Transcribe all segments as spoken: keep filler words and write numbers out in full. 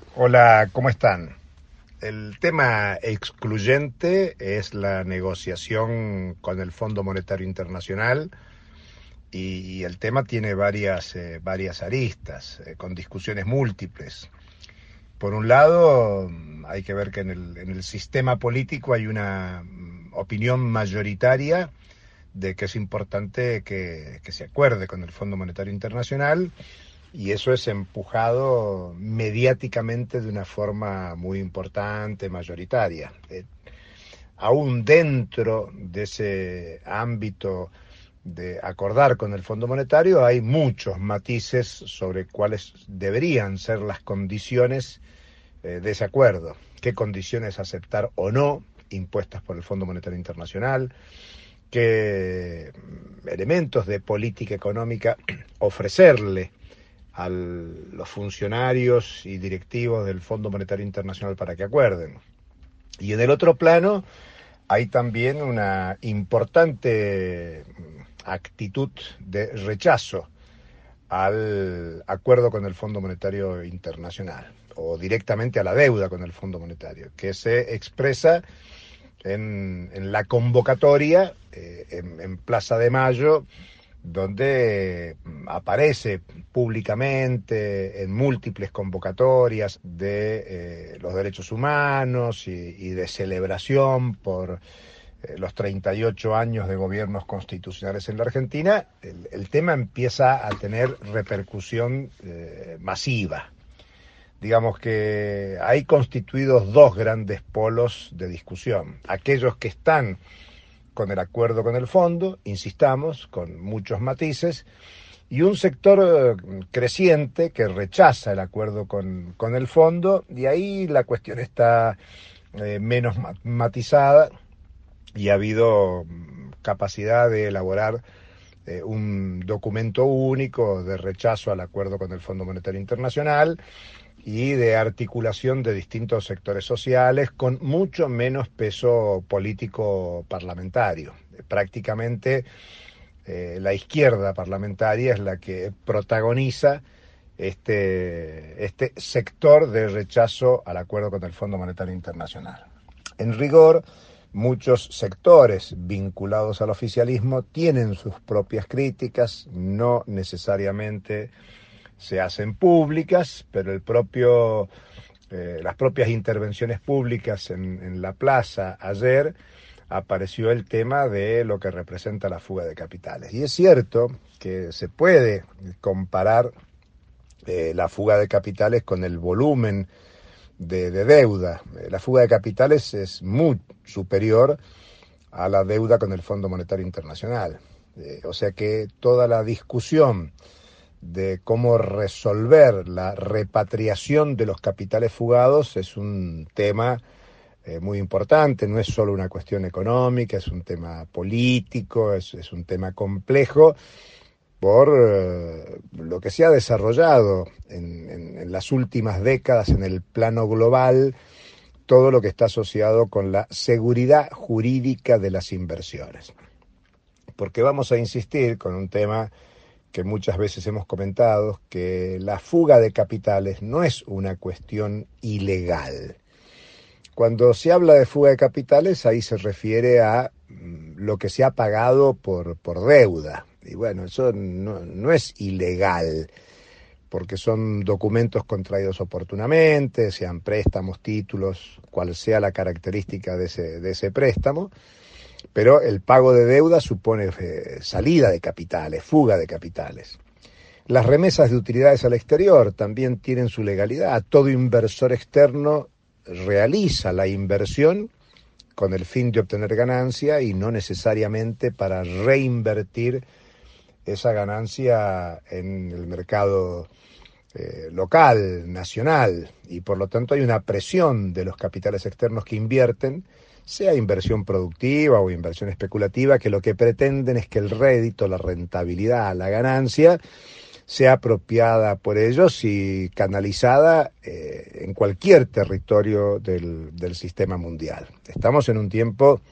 Hola, ¿cómo están? El tema excluyente es la negociación con el Fondo Monetario Internacional y, y el tema tiene varias, eh, varias aristas, eh, con discusiones múltiples. Por un lado, hay que ver que en el, en el sistema político hay una mm, opinión mayoritaria de que es importante que, que se acuerde con el Fondo Monetario Internacional, y eso es empujado mediáticamente de una forma muy importante, mayoritaria. Eh, aún dentro de ese ámbito de acordar con el Fondo Monetario hay muchos matices sobre cuáles deberían ser las condiciones eh, de ese acuerdo, qué condiciones aceptar o no impuestas por el Fondo Monetario Internacional, qué elementos de política económica ofrecerle a los funcionarios y directivos del Fondo Monetario Internacional para que acuerden. Y en el otro plano hay también una importante actitud de rechazo al acuerdo con el Fondo Monetario Internacional o directamente a la deuda con el Fondo Monetario, que se expresa en, en la convocatoria eh, en, en Plaza de Mayo, donde aparece públicamente en múltiples convocatorias de eh, los derechos humanos y, y de celebración por eh, los treinta y ocho años de gobiernos constitucionales en la Argentina. El, el tema empieza a tener repercusión eh, masiva. Digamos que hay constituidos dos grandes polos de discusión. Aquellos que están con el acuerdo con el fondo, insistamos, con muchos matices, y un sector creciente que rechaza el acuerdo con, con el fondo, y ahí la cuestión está eh, menos matizada, y ha habido capacidad de elaborar eh, un documento único de rechazo al acuerdo con el Fondo Monetario Internacional y de articulación de distintos sectores sociales con mucho menos peso político parlamentario. Prácticamente eh, la izquierda parlamentaria es la que protagoniza este, este sector de rechazo al acuerdo con el Fondo Monetario Internacional. En rigor, muchos sectores vinculados al oficialismo tienen sus propias críticas, no necesariamente se hacen públicas, pero el propio, eh, las propias intervenciones públicas en, en la plaza ayer apareció el tema de lo que representa la fuga de capitales. Y es cierto que se puede comparar eh, la fuga de capitales con el volumen de, de deuda. La fuga de capitales es muy superior a la deuda con el Fondo Monetario Internacional. Eh, o sea que toda la discusión de cómo resolver la repatriación de los capitales fugados es un tema eh, muy importante, no es solo una cuestión económica, es un tema político, es, es un tema complejo por eh, lo que se ha desarrollado en, en, en las últimas décadas en el plano global, todo lo que está asociado con la seguridad jurídica de las inversiones. Porque vamos a insistir con un tema que muchas veces hemos comentado, que la fuga de capitales no es una cuestión ilegal. Cuando se habla de fuga de capitales, ahí se refiere a lo que se ha pagado por, por deuda. Y bueno, eso no, no es ilegal, porque son documentos contraídos oportunamente, sean préstamos, títulos, cual sea la característica de ese, de ese préstamo. Pero el pago de deuda supone eh, salida de capitales, fuga de capitales. Las remesas de utilidades al exterior también tienen su legalidad. Todo inversor externo realiza la inversión con el fin de obtener ganancia y no necesariamente para reinvertir esa ganancia en el mercado eh, local, nacional, y por lo tanto hay una presión de los capitales externos que invierten, sea inversión productiva o inversión especulativa, que lo que pretenden es que el rédito, la rentabilidad, la ganancia sea apropiada por ellos y canalizada eh, en cualquier territorio del, del sistema mundial. Estamos en un tiempo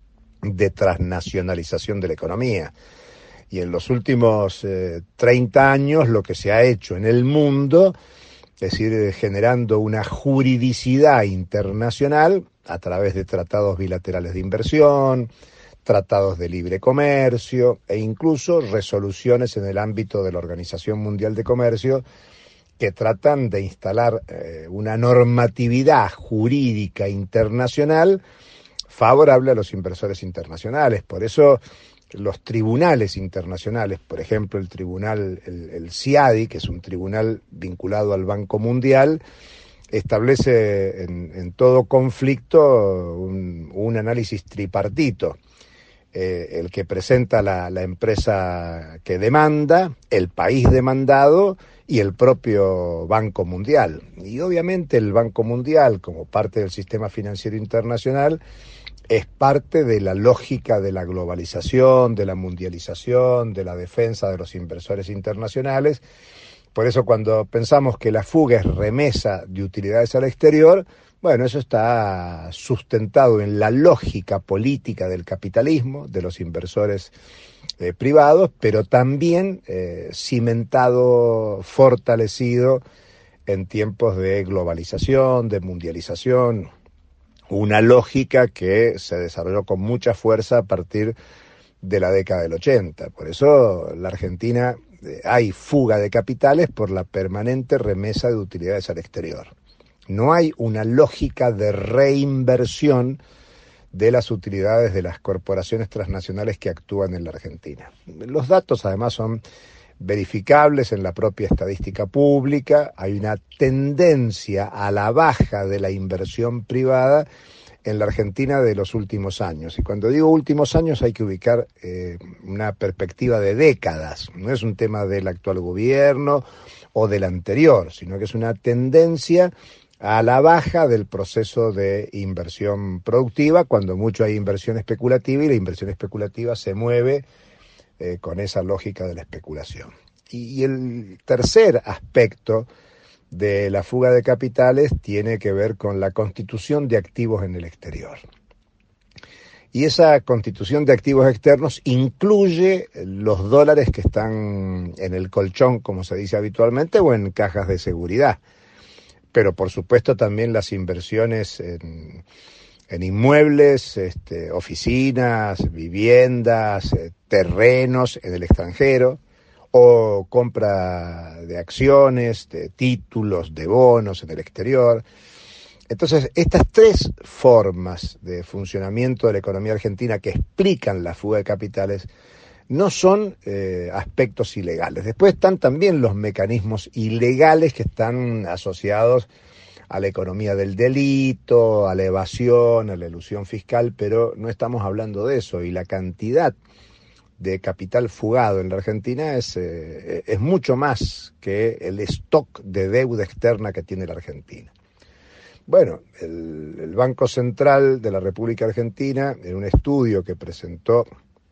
de transnacionalización de la economía y en los últimos eh, treinta años lo que se ha hecho en el mundo es decir, generando una juridicidad internacional a través de tratados bilaterales de inversión, tratados de libre comercio e incluso resoluciones en el ámbito de la Organización Mundial de Comercio que tratan de instalar eh, una normatividad jurídica internacional favorable a los inversores internacionales. Por eso los tribunales internacionales, por ejemplo el tribunal, el, el CIADI, que es un tribunal vinculado al Banco Mundial, establece en, en todo conflicto un, un análisis tripartito. Eh, el que presenta la, la empresa que demanda, el país demandado y el propio Banco Mundial. Y obviamente el Banco Mundial, como parte del sistema financiero internacional, es parte de la lógica de la globalización, de la mundialización, de la defensa de los inversores internacionales. Por eso cuando pensamos que la fuga es remesa de utilidades al exterior, bueno, eso está sustentado en la lógica política del capitalismo, de los inversores eh, privados, pero también eh, cimentado, fortalecido en tiempos de globalización, de mundialización, una lógica que se desarrolló con mucha fuerza a partir de la década del ochenta. Por eso la Argentina eh, hay fuga de capitales por la permanente remesa de utilidades al exterior. No hay una lógica de reinversión de las utilidades de las corporaciones transnacionales que actúan en la Argentina. Los datos además son verificables en la propia estadística pública. Hay una tendencia a la baja de la inversión privada en la Argentina de los últimos años. Y cuando digo últimos años hay que ubicar eh, una perspectiva de décadas. No es un tema del actual gobierno o del anterior, sino que es una tendencia a la baja del proceso de inversión productiva, cuando mucho hay inversión especulativa y la inversión especulativa se mueve eh, con esa lógica de la especulación. Y, y el tercer aspecto de la fuga de capitales tiene que ver con la constitución de activos en el exterior. Y esa constitución de activos externos incluye los dólares que están en el colchón, como se dice habitualmente, o en cajas de seguridad. Pero por supuesto también las inversiones en, en inmuebles, este, oficinas, viviendas, eh, terrenos en el extranjero, o compra de acciones, de títulos, de bonos en el exterior. Entonces, estas tres formas de funcionamiento de la economía argentina que explican la fuga de capitales no son eh, aspectos ilegales. Después están también los mecanismos ilegales que están asociados a la economía del delito, a la evasión, a la elusión fiscal, pero no estamos hablando de eso. Y la cantidad de capital fugado en la Argentina es, eh, es mucho más que el stock de deuda externa que tiene la Argentina. Bueno, el, el Banco Central de la República Argentina, en un estudio que presentó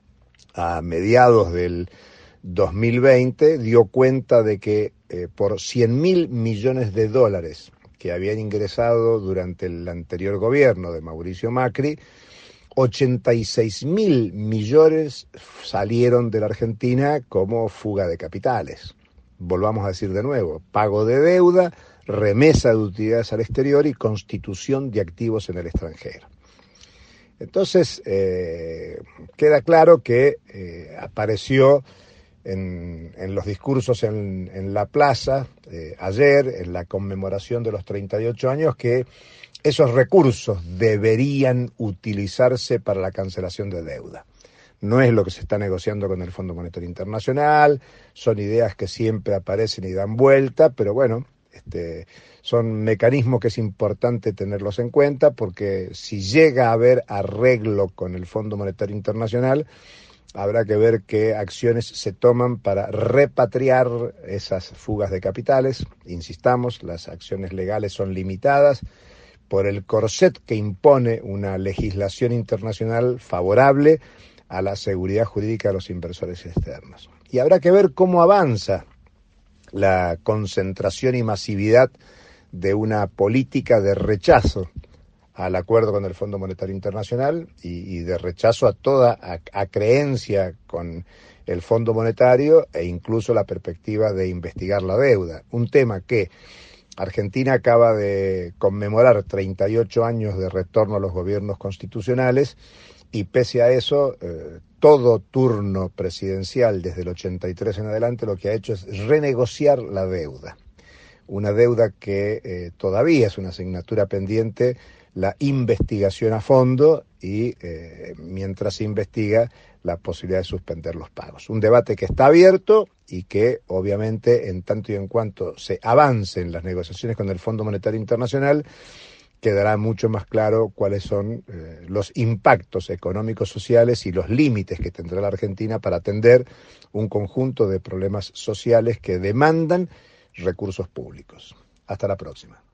a mediados del dos mil veinte, dio cuenta de que eh, por cien mil millones de dólares que habían ingresado durante el anterior gobierno de Mauricio Macri, ochenta y seis mil millones salieron de la Argentina como fuga de capitales. Volvamos a decir de nuevo, pago de deuda, remesa de utilidades al exterior y constitución de activos en el extranjero. Entonces, eh, queda claro que eh, apareció en, en los discursos en, en la plaza eh, ayer, en la conmemoración de los treinta y ocho años, que esos recursos deberían utilizarse para la cancelación de deuda. No es lo que se está negociando con el Fondo Monetario Internacional, son ideas que siempre aparecen y dan vuelta, pero bueno, este, son mecanismos que es importante tenerlos en cuenta, porque si llega a haber arreglo con el Fondo Monetario Internacional, habrá que ver qué acciones se toman para repatriar esas fugas de capitales. Insistamos, las acciones legales son limitadas por el corset que impone una legislación internacional favorable a la seguridad jurídica de los inversores externos. Y habrá que ver cómo avanza la concentración y masividad de una política de rechazo al acuerdo con el Fondo Monetario Internacional y, y de rechazo a toda a, a creencia con el Fondo Monetario e incluso la perspectiva de investigar la deuda. Un tema que Argentina acaba de conmemorar treinta y ocho años de retorno a los gobiernos constitucionales y pese a eso, eh, todo turno presidencial desde el ochenta y tres en adelante lo que ha hecho es renegociar la deuda. Una deuda que eh, todavía es una asignatura pendiente, la investigación a fondo y eh, mientras se investiga la posibilidad de suspender los pagos. Un debate que está abierto y que obviamente en tanto y en cuanto se avance en las negociaciones con el Fondo Monetario Internacional quedará mucho más claro cuáles son eh, los impactos económicos, sociales y los límites que tendrá la Argentina para atender un conjunto de problemas sociales que demandan recursos públicos. Hasta la próxima.